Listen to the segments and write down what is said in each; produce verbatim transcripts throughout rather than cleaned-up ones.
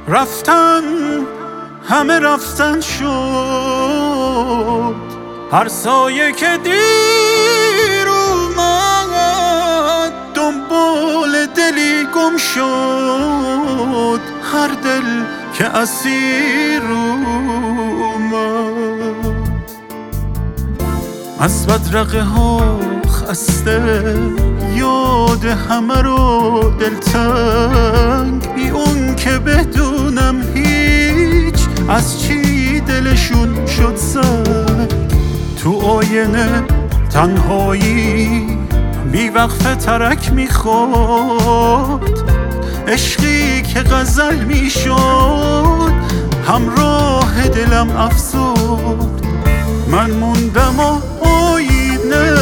رفتن همه رفتن شد، هر سایه که دیر اومد دنبال دلی گم شد، هر دل که اسیر اومد. از بدرقه ها خسته یاد همه رو دلتنگ، بی اون که بدونم هیچ از چی دلشون شد سنگ. تو آینه تنهایی بی وقفه ترک میخورد، عشقی که غزل میشد همراه دلم افسرد. من موندم و آینه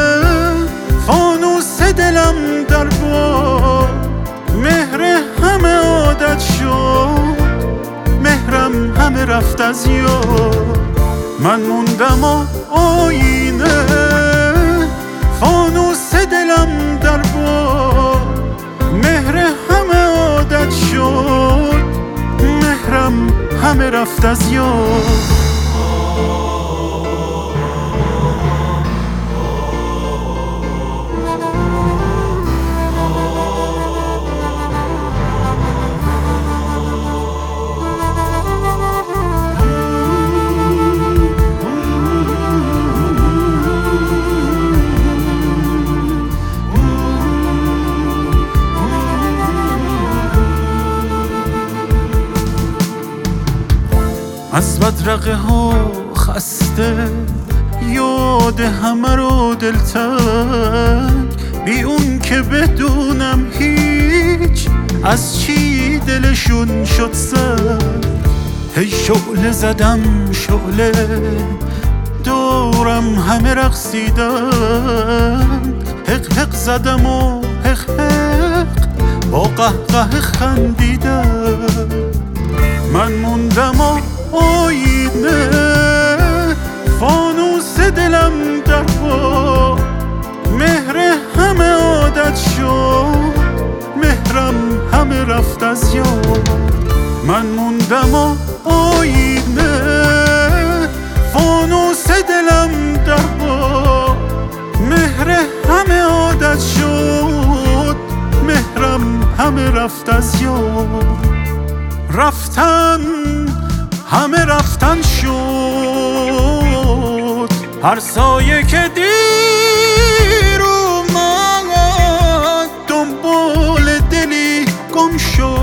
فانوس دلم در باد، مهر همه عادت شد، مهرم همه رفت از یاد. من موندم و آینه فانوس دلم در باد، مهر همه عادت شد، مهرم همه رفت از یاد. از بدرقه ها خسته یاد همه رو دلتنگ، بی اون که بدونم هیچ از چی دلشون شد سنگ. هی شعله زدم شعله دورم همه رقصیدن، حق حق زدم و حق حق با قهقه خندیدن. من موندم و آینه فانوس دلم در باد، مهر همه عادت شد، مهرم همه رفت از یاد. من موندم و آینه فانوس دلم در باد، مهر همه عادت شد، مهرم همه رفت از یاد. رفتن همه رفتن شد، هر سایه که دیر اومد دنبال دلی گم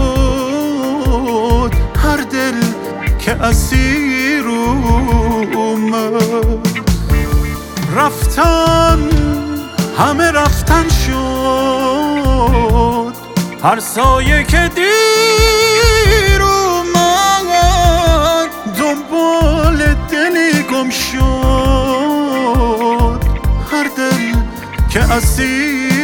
شد، هر دل که اسیر اومد. رفتن همه رفتن شد، هر سایه که دیر دنبال دلی گم شد، هر دل که اسیر